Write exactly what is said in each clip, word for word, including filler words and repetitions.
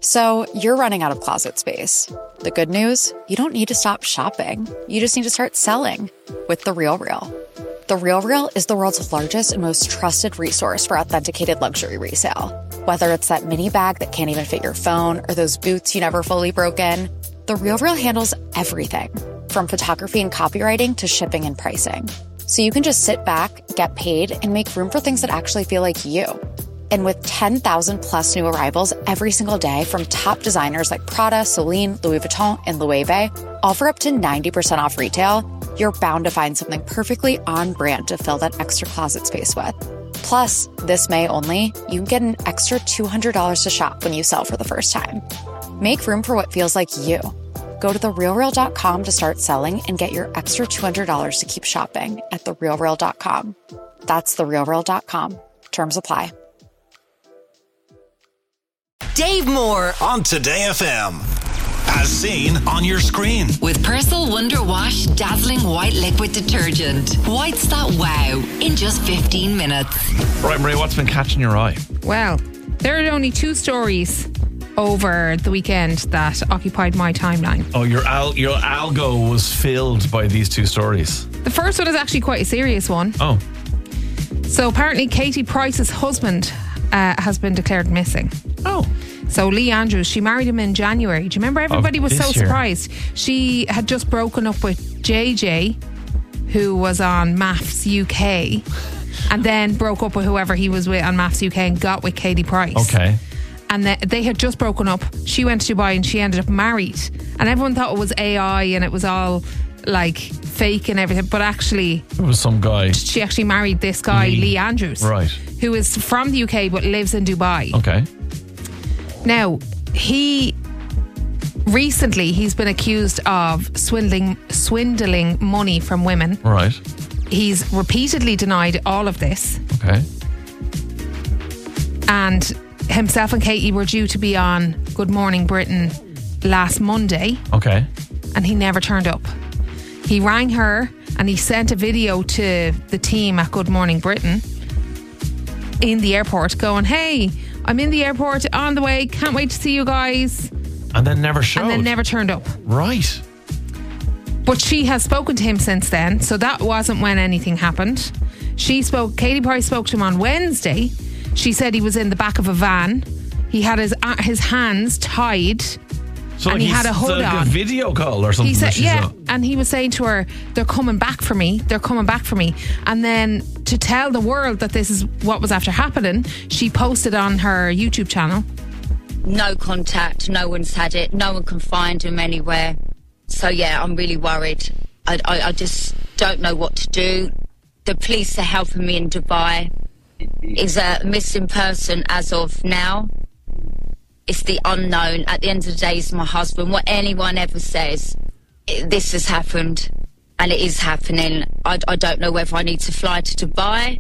So you're running out of closet space. The good news? You don't need to stop shopping. You just need to start selling with The RealReal. The RealReal is the world's largest and most trusted resource for authenticated luxury resale. Whether it's that mini bag that can't even fit your phone or those boots you never fully broke in, The RealReal handles everything from photography and copywriting to shipping and pricing. So you can just sit back, get paid, and make room for things that actually feel like you. And with ten thousand plus new arrivals every single day from top designers like Prada, Celine, Louis Vuitton, and Loewe, all for up to ninety percent off retail, you're bound to find something perfectly on brand to fill that extra closet space with. Plus, this May only, you can get an extra two hundred dollars to shop when you sell for the first time. Make room for what feels like you. Go to the real real dot com to start selling and get your extra two hundred dollars to keep shopping at the real real dot com. That's the real real dot com. Terms apply. Dave Moore on Today F M. As seen on your screen. With Persil Wonder Wash Dazzling White Liquid Detergent. Whites that wow in just fifteen minutes. Right, Maria, what's been catching your eye? Well, there are only two stories over the weekend that occupied my timeline. Oh, your al- your algo was filled by these two stories. The first one is actually quite a serious one. Oh. So apparently Katie Price's husband uh, has been declared missing. Oh. So Lee Andrews, she married him in January. Do you remember everybody of was so year. surprised? She had just broken up with J J, who was on Maths U K, and then broke up with whoever he was with on Maths U K and got with Katie Price. Okay. And they, they had just broken up. She went to Dubai and she ended up married. And everyone thought it was A I and it was all like fake and everything. But actually, it was some guy. She actually married this guy, Lee, Lee Andrews. Right. Who is from the U K but lives in Dubai. Okay. Now, he recently he's been accused of swindling swindling money from women. Right. He's repeatedly denied all of this. Okay. And himself and Katie were due to be on Good Morning Britain last Monday. Okay. And he never turned up. He rang her and he sent a video to the team at Good Morning Britain in the airport going, hey, I'm in the airport on the way, can't wait to see you guys. And then never showed. And then never turned up. Right. But she has spoken to him since then, so that wasn't when anything happened. She spoke, Katie Price spoke to him on Wednesday. She said he was in the back of a van. He had his uh, his hands tied. So and he had a hood like on. A video call or something. He said, yeah, saw. And he was saying to her, "They're coming back for me. They're coming back for me." And then to tell the world that this is what was after happening, she posted on her YouTube channel. No contact. No one's had it. No one can find him anywhere. So yeah, I'm really worried. I, I, I just don't know what to do. The police are helping me in Dubai. He's a missing person as of now. It's the unknown. At the end of the day, it's my husband. What anyone ever says, it, this has happened, and it is happening. I, I don't know whether I need to fly to Dubai.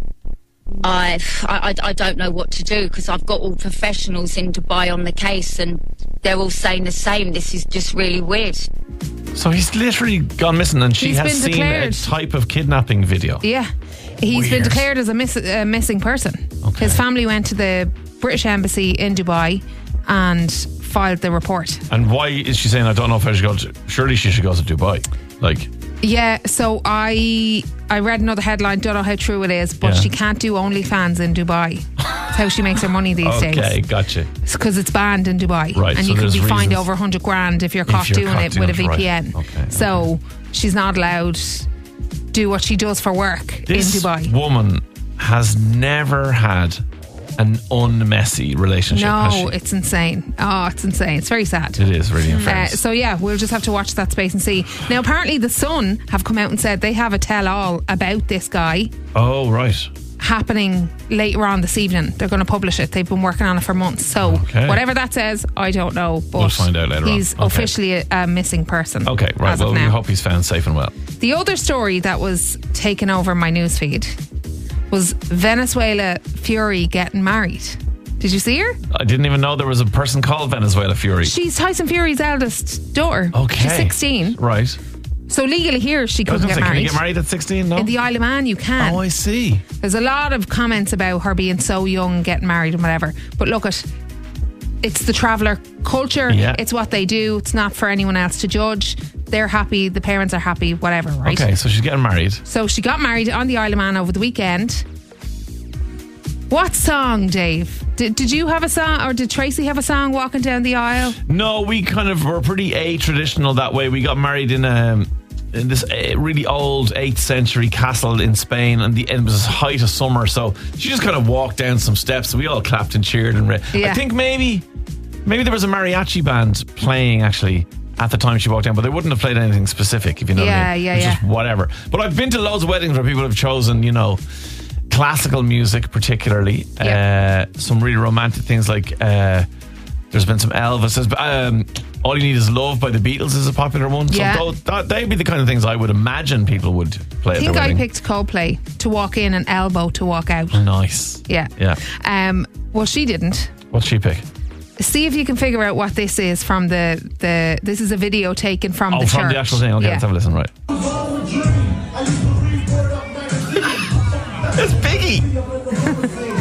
I, I, I don't know what to do because I've got all professionals in Dubai on the case, and they're all saying the same. This is just really weird. So he's literally gone missing, and she He's has been seen declared. a type of kidnapping video. Yeah. He's Weird. been declared as a miss, uh, missing person. Okay. His family went to the British Embassy in Dubai and filed the report. And why is she saying, I don't know if I should go to... Surely she should go to Dubai. Like... Yeah, so I I read another headline, don't know how true it is, but Yeah. she can't do OnlyFans in Dubai. That's how she makes her money these okay, days. Okay, gotcha. Because it's banned in Dubai. Right, and so you can there's be fined reasons- over one hundred grand if you're If caught you're doing caught it doing with a it, right. V P N. Okay, so she's not allowed to do what she does for work This in Dubai. woman has never had an unmessy relationship, has she? No, it's insane. Oh, it's insane. It's very sad. It is really in Uh, fairness. so yeah, we'll just have to watch that space and see. Now apparently the Sun have come out and said they have a tell-all about this guy Oh, right. happening later on this evening. They're going to publish it. They've been working on it for months. So Okay. whatever that says, I don't know. But We'll find out later on. he's Okay. officially a, a missing person. Okay, right. as Well, of we now. hope he's found safe and well. The other story that was taken over my newsfeed was Venezuela Fury getting married. Did you see her? I didn't even know there was a person called Venezuela Fury. She's Tyson Fury's eldest daughter. Okay. She's sixteen. Right. So legally here she I was couldn't gonna get say, married. can you get married at sixteen? No. In the Isle of Man you can. Oh, I see. There's a lot of comments about her being so young, getting married and whatever. But look at it's the traveller culture. Yeah. It's what they do. It's not for anyone else to judge. They're happy. The parents are happy. Whatever, right? Okay, so she's getting married. So she got married on the Isle of Man over the weekend. What song, Dave? Did, did you have a song, or did Tracy have a song walking down the aisle? No, we kind of were pretty a-traditional that way. We got married in a... in this uh, really old eighth century castle in Spain, and the it was height of summer, so she just kind of walked down some steps. We all clapped and cheered, and re- Yeah. I think maybe maybe there was a mariachi band playing actually at the time she walked down, but they wouldn't have played anything specific, if you know what I Yeah, mean. yeah, It's yeah. just whatever. But I've been to loads of weddings where people have chosen, you know, classical music particularly, Yeah. uh, some really romantic things like uh, there's been some Elvis. There's, um, All You Need Is Love by the Beatles is a popular one. So Yeah. those, that, they'd be the kind of things I would imagine people would play I at think their I wedding. picked Coldplay to walk in and elbow to walk out. Nice. Yeah. Yeah. Um, well, she didn't. What'd she pick? See if you can figure out what this is from the, the this is a video taken from Oh, the from church. the actual thing. Okay, Yeah. let's have a listen, right. It's Biggie.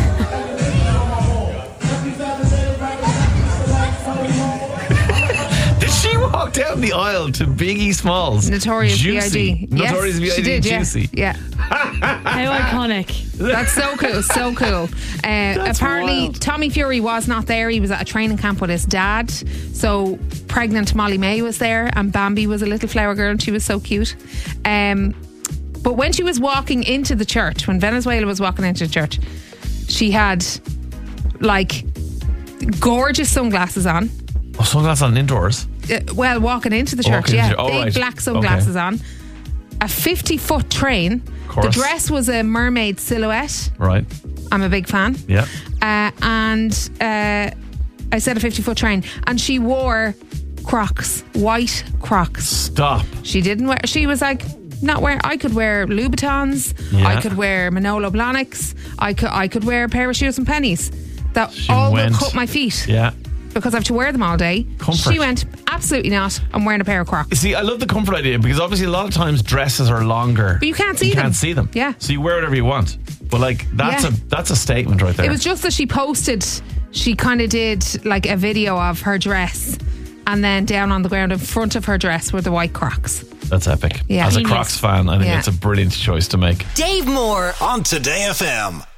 Did she walk down the aisle to Biggie Smalls? Notorious Juicy. B I D Notorious Yes, B I D she did, yeah. Juicy. Yeah. How iconic. That's so cool, so cool. Uh, apparently, wild. Tommy Fury was not there. He was at a training camp with his dad. So, pregnant Molly May was there, and Bambi was a little flower girl, and she was so cute. Um, but when she was walking into the church, when Venezuela was walking into the church, she had like gorgeous sunglasses on. Oh, sunglasses on indoors. Uh, well, walking into the church, Walking yeah, into- oh, big right. black sunglasses Okay. on. A fifty foot train. The Course. dress was a mermaid silhouette. Right. I'm a big fan. Yeah. Uh, and uh, I said a fifty foot train, and she wore Crocs, white Crocs. Stop. She didn't wear. She was like, not wear. I could wear Louboutins. Yeah. I could wear Manolo Blahniks. I could. I could wear a pair of shoes and pennies that She all went- will cut my feet. Yeah. Because I have to wear them all day. Comfort. She went, absolutely not. I'm wearing a pair of Crocs. See, I love the comfort idea because obviously a lot of times dresses are longer. But you can't see you them. can't see them. Yeah. So you wear whatever you want. But like that's Yeah. a that's a statement right there. It was just that she posted, she kind of did like a video of her dress, and then down on the ground in front of her dress were the white Crocs. That's epic. Yeah. As a Genius. Crocs fan, I think Yeah. it's a brilliant choice to make. Dave Moore On Today F M.